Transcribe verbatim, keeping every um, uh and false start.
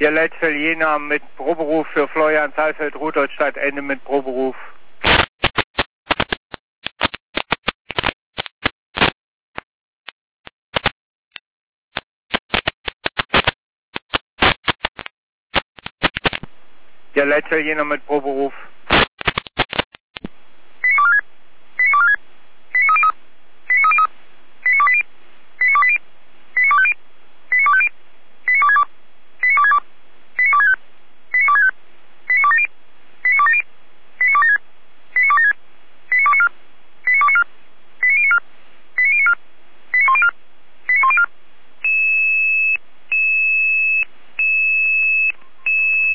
Ja, Leitfeld Jena mit Proberuf für Florian Saalfeld, Rudolstadt, Ende mit Proberuf. Ja, Leitfeld Jena mit Proberuf.